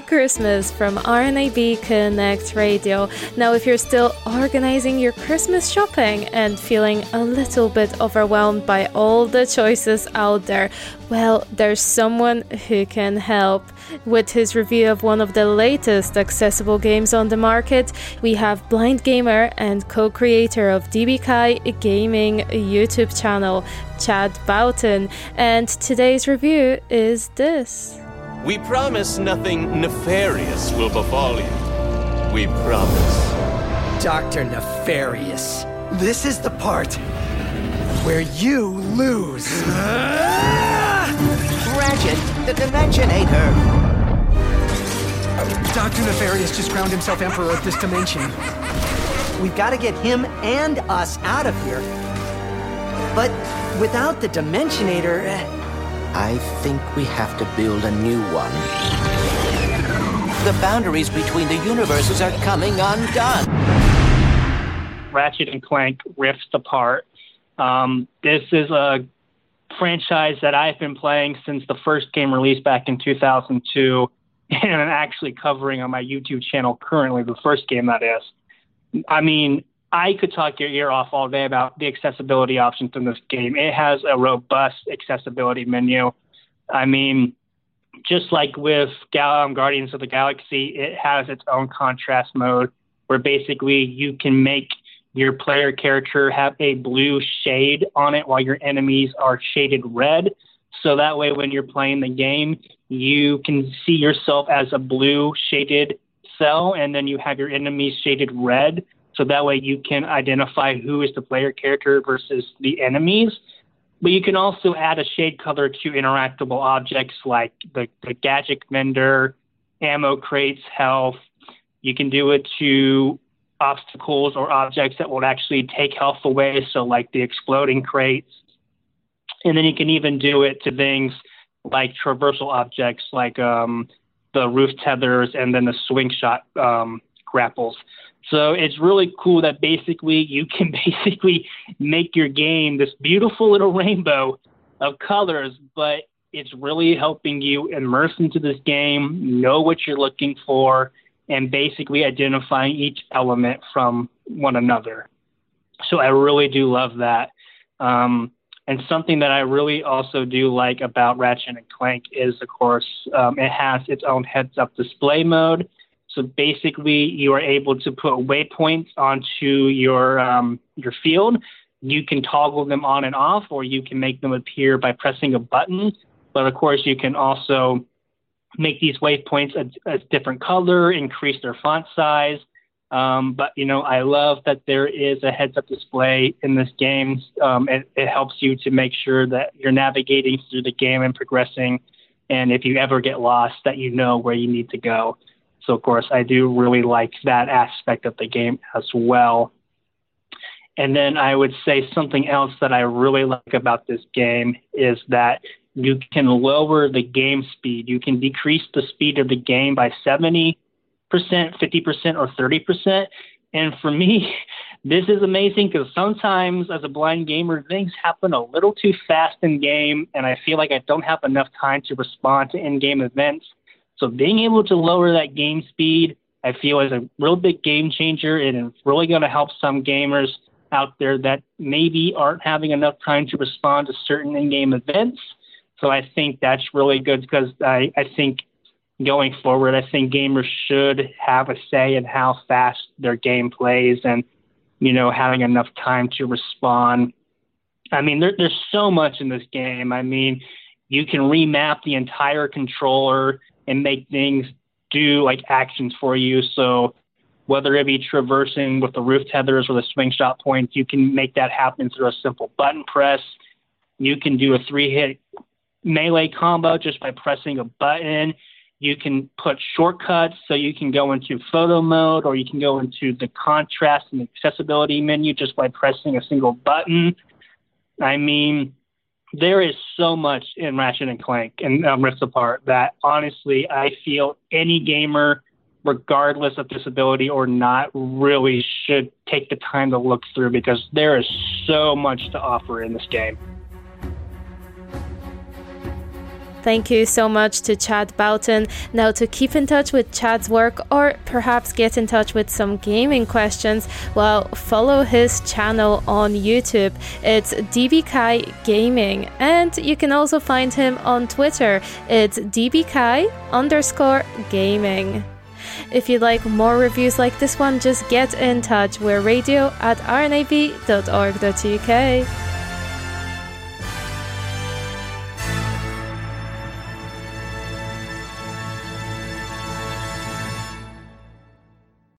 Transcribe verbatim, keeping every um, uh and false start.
Christmas from R N A B Connect Radio. Now, if you're still organizing your Christmas shopping and feeling a little bit overwhelmed by all the choices out there, well, there's someone who can help. With his review of one of the latest accessible games on the market, we have blind gamer and co-creator of D B Kai Gaming YouTube channel, Chad Boughton, and today's review is this. We promise nothing nefarious will befall you. We promise. Doctor Nefarious, this is the part where you lose. Ratchet, the Dimensionator. Doctor Nefarious just crowned himself Emperor of this dimension. We've got to get him and us out of here. But without the Dimensionator... I think we have to build a new one. The boundaries between the universes are coming undone. Ratchet and Clank Rift Apart. Um, this is a franchise that I've been playing since the first game released back in two thousand two, and I'm actually covering on my YouTube channel currently, the first game that is. I mean, I could talk your ear off all day about the accessibility options in this game. It has a robust accessibility menu. I mean, just like with Gal- Guardians of the Galaxy, it has its own contrast mode where basically you can make your player character have a blue shade on it while your enemies are shaded red. So that way when you're playing the game, you can see yourself as a blue shaded cell, and then you have your enemies shaded red. So that way you can identify who is the player character versus the enemies. But you can also add a shade color to interactable objects like the, the gadget vendor, ammo crates, health. You can do it to obstacles or objects that will actually take health away, so like the exploding crates. And then you can even do it to things like traversal objects like um, the roof tethers and then the swing shot um, grapples. So it's really cool that basically you can basically make your game this beautiful little rainbow of colors, but it's really helping you immerse into this game, know what you're looking for, and basically identifying each element from one another. So I really do love that. Um, and something that I really also do like about Ratchet and Clank is, of course, um, it has its own heads-up display mode. So basically, you are able to put waypoints onto your um, your field. You can toggle them on and off, or you can make them appear by pressing a button. But of course, you can also make these waypoints a, a different color, increase their font size. Um, but, you know, I love that there is a heads-up display in this game. Um, it, it helps you to make sure that you're navigating through the game and progressing. And if you ever get lost, that you know where you need to go. So, of course, I do really like that aspect of the game as well. And then I would say something else that I really like about this game is that you can lower the game speed. You can decrease the speed of the game by seventy percent, fifty percent, or thirty percent. And for me, this is amazing because sometimes as a blind gamer, things happen a little too fast in game, and I feel like I don't have enough time to respond to in-game events. So being able to lower that game speed, I feel is a real big game changer, and it's really going to help some gamers out there that maybe aren't having enough time to respond to certain in-game events. So I think that's really good because I, I think going forward, I think gamers should have a say in how fast their game plays and, you know, having enough time to respond. I mean, there, there's so much in this game. I mean, you can remap the entire controller and make things do like actions for you. So whether it be traversing with the roof tethers or the swing shot points, you can make that happen through a simple button press. You can do a three-hit melee combo just by pressing a button. You can put shortcuts, so you can go into photo mode, or you can go into the contrast and accessibility menu just by pressing a single button. I mean, there is so much in Ratchet and Clank and um, Rift Apart that honestly I feel any gamer, regardless of disability or not, really should take the time to look through because there is so much to offer in this game. Thank you so much to Chad Boughton. Now, to keep in touch with Chad's work or perhaps get in touch with some gaming questions, well, follow his channel on YouTube. It's D B Kai Gaming, and you can also find him on Twitter. It's D B Kai underscore gaming. If you'd like more reviews like this one, just get in touch. We're radio at r n a b dot org dot u k.